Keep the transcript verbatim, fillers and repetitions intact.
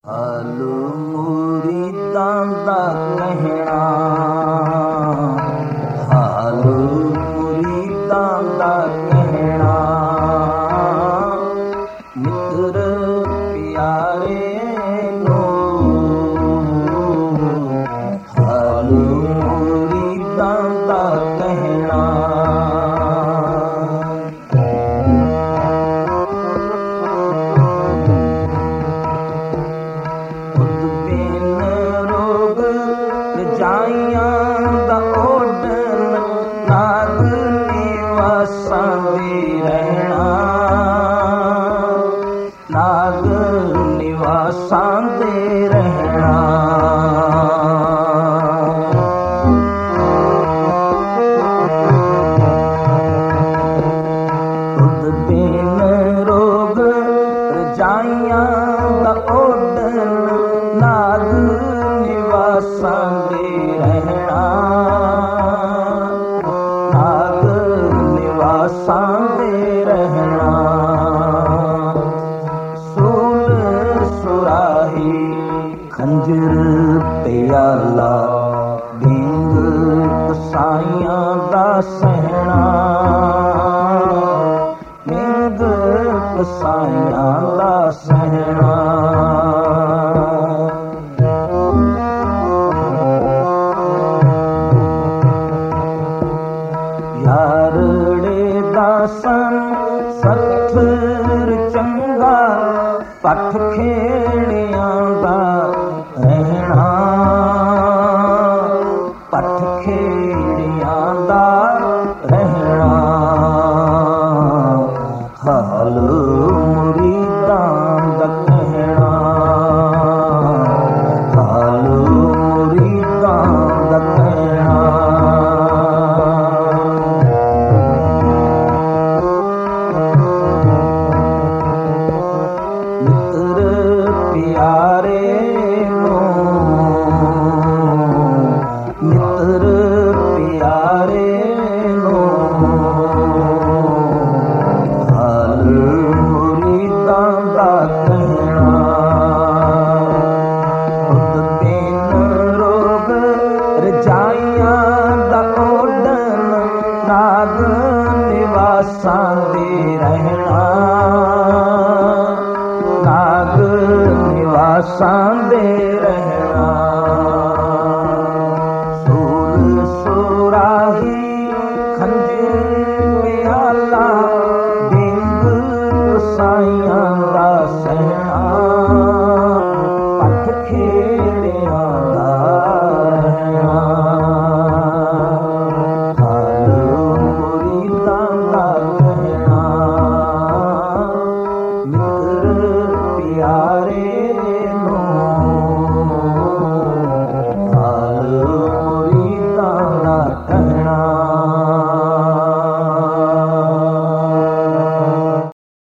ਹਾਲੂ ਮੁਰੀਦਾਂ ਦਾ ਕਹਿਣਾ, ਹਾਲੂ ਮੁਰੀਦਾਂ ਦਾ ਕਹਿਣਾ, ਮਿੱਤਰ ਪਿਆਰੇ ਨੂੰ ਹਾਲੂ ਮੁਰੀਦਾਂ ਦਾ ਕਹਿਣਾ। ਰਜਾਈਆਂ ਦਾ ਓਢਣ ਨਾਗ ਨਿਵਾਸਾਂ ਦੇ ਰਹਿਣਾ, ਨਾਗ ਨਿਵਾਸਾਂ ਦੇ ਰਹਿਣਾ। ਤੁਧ ਬਿਨ ਰੋਗ ਰਜਾਈਆਂ ਦਾ ਓਢਣ ਨਾਗ ਨਿਵਾਸਾਂ ਦੇ ਰਹਿਣਾ, ਨਾਗ ਨਿਵਾਸਾਂ ਦੇ ਰਹਿਣਾ। ਸੂਲ ਸੁਰਾਹੀ ਖੰਜਰ ਪਿਆਲਾ ਬਿੰਗ ਕਸਾਈਆਂ ਦਾ ਸਹਿਣਾ, ਬਿੰਗ ਕਸਾਈਆਂ ਦਾ ਸਹਿਣਾ। ਯਾਰੜੇ ਦਾ ਸਨ ਸੱਥਰ ਚੰਗਾ, ਪੱਠ ਖੇੜਿਆਂ ਦਾ ਰਹਿਣਾ, ਪੱਠ ਖੇੜਿਆਂ ਦਾ ਰਹਿਣਾ। ਹਾਲ ਮੁਰੀਦਾਂ ਦਾ ਕਹਿਣਾ, ਹਾਲ ਮੁਰੀਦਾਂ ਦਾ ਕਹਿਣਾ। ਪਿਆਰੇ ਨੂੰ ਮਿੱਤਰ ਪਿਆਰੇ ਨੂੰ ਹਾਲ ਮੁਰੀਦਾਂ ਦਾ ਕਹਿਣਾ। ਤੁਧ ਬਿਨ ਰੋਗ ਰਜਾਈਆਂ ਦਾ ਓਢਣ ਨਾਗ ਨਿਵਾਸਾਂ ਦੇ ਰਹਿਣਾ, ਨਾਗ ਨਿਵਾਸਾਂ ਦੇ ਰਹਿਣਾ।